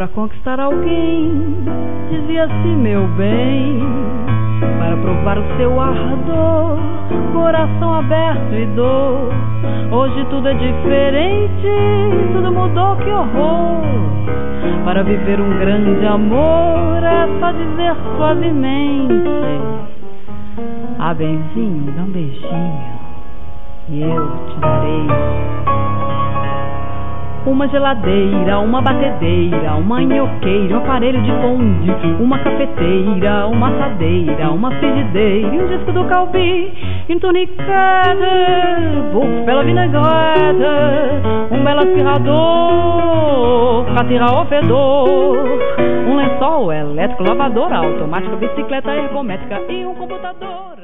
pra conquistar alguém, dizia-se meu bem, para provar o seu ardor, coração aberto e dor. Hoje tudo é diferente, tudo mudou, que horror. Para viver um grande amor é só dizer suavemente: ah, benzinho, dá um beijinho e eu te darei uma geladeira, uma batedeira, uma nhoqueira, um aparelho de bonde, uma cafeteira, uma assadeira, uma frigideira e um disco do Calbi, um tunicete, bufela vinagrete, um belo aspirador pra tirar o fedor, um lençol elétrico, lavadora automática, bicicleta ergométrica e um computador.